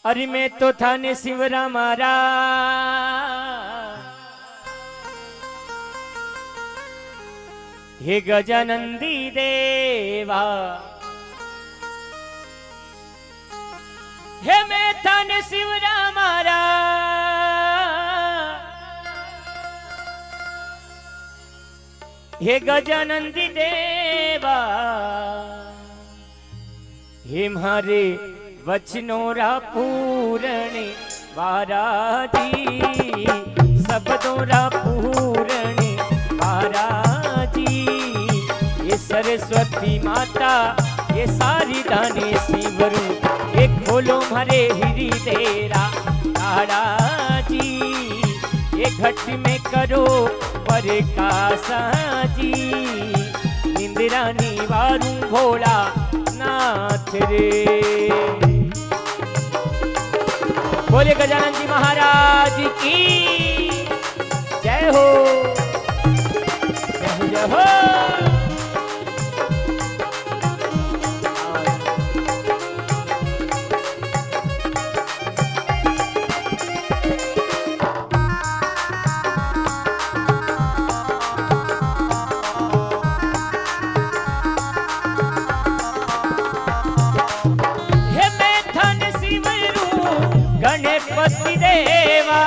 अरे मैं तो थाने शिवरा मारा हे गजानंदी देवा हे मैं थाने शिवरा मारा हे गजानंदी देवा हे मारे वचनोरा पूरणे वाराजी शब्दोरा पूरणे वाराजी ये सरस्वती माता ये सारी दाने शिवरू ये खोलो मारे हिरी तेरा ताराजी ये घट में करो पर कासाजी इंदिरा निवारू भोला नाथ रे। बोले गजानन जी महाराज की जय हो जय हो। गणपति देवा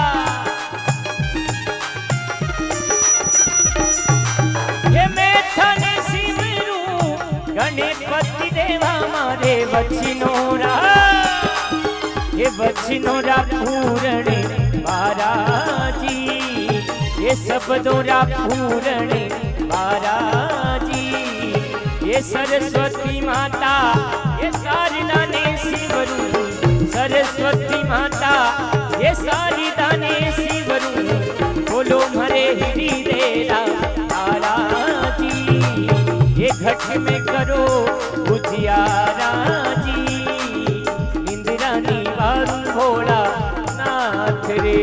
ये मैं थाने शिवरू गणपति देवा मारे वचनोरा ये वचनोरा पूरणे वाराजी ये शब्दोरा पूरणे वाराजी ये सरस्वती माता ये शारदा ने शिवरू सरस्वती माता ये सारी दाने शिवरू बोलो मरे हिरी देरा ताराजी ये घट में करो उजियारा जी इंदिरा निवारू भोला नाथ रे।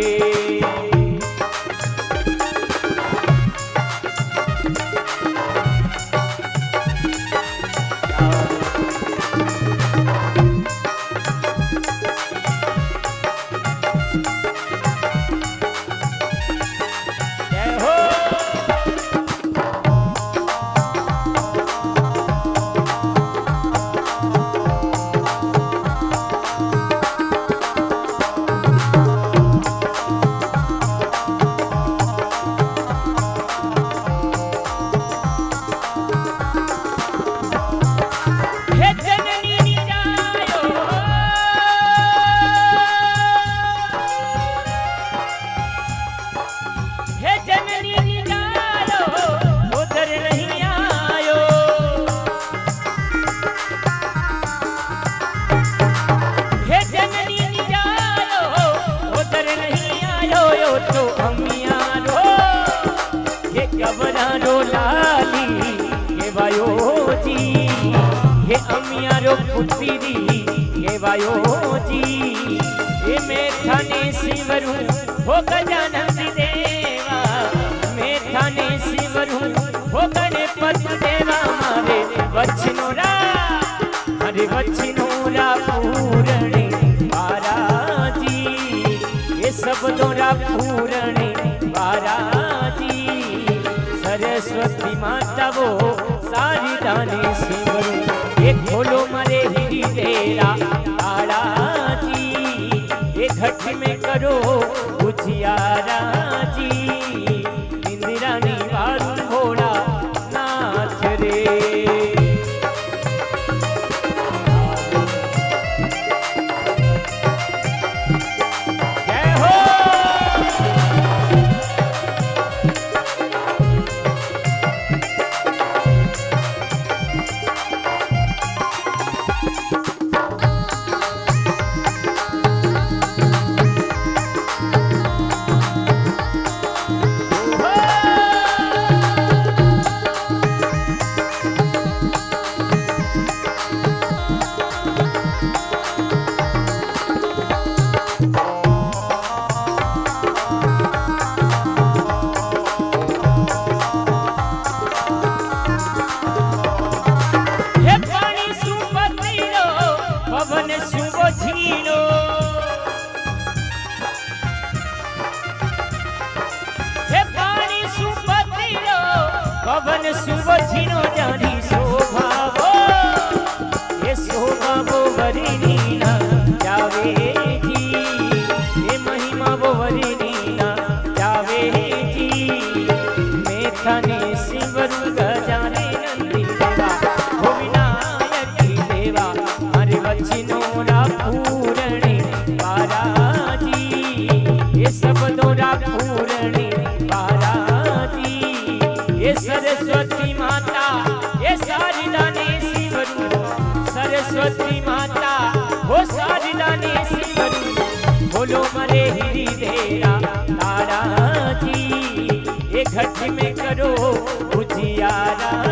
अमियारो पुत्री ये वायो जी ये मैं थाने शिवरू हो गजानंदी देवा मैं थाने शिवरू हो गणपति देवा मारे वचनोरा हरे वचनोरा पूरणे वाराजी ये शब्दोरा पूरणे वाराजी सरस्वती माता वो सारी दाने शिवरू ये खोलो मरे हिरी तेरा ताराजी ये घट में करो उजियारा जी इंदिरा निवारू भोला नाथ रे। पूरणी बाराजी, ये शब्दों रा पूरणी बाराजी। ये सरस्वती माता ये शारदा ने शिवरू, सरस्वती माता हो शारदा ने शिवरू, बोलो मरे हिरी देरा तारा जी, ये घट में करो उजियारा